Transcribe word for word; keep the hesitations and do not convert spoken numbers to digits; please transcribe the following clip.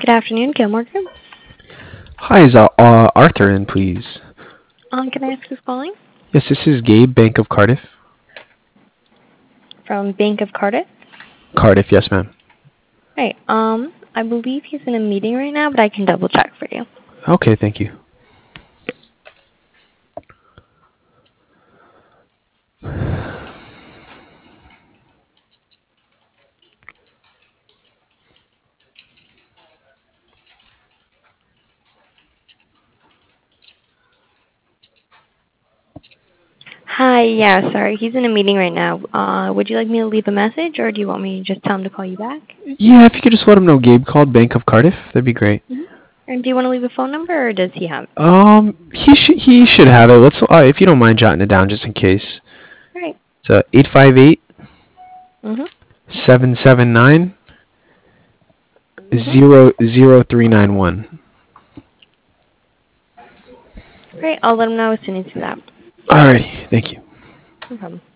Good afternoon, Gilmore Group. Hi, is uh, uh, Arthur in, please? Um, can I ask who's calling? Yes, this is Gabe, Bank of Cardiff. From Bank of Cardiff. Cardiff, yes, ma'am. Right. Um, I believe he's in a meeting right now, but I can double check for you. Okay, thank you. Hi. Yeah. Sorry, he's in a meeting right now. Uh, would you like me to leave a message, or do you want me to just tell him to call you back? Yeah, if you could just let him know Gabe called Bank of Cardiff, that'd be great. Mm-hmm. And do you want to leave a phone number, or does he have it? Um, he should he should have it. Let's uh, if you don't mind jotting it down just in case. All right. It's uh, eight five eight Mhm. seven seven nine Mhm. zero zero three nine one. Great. I'll let him know as soon as he's out. Alrighty, thank you. No problem.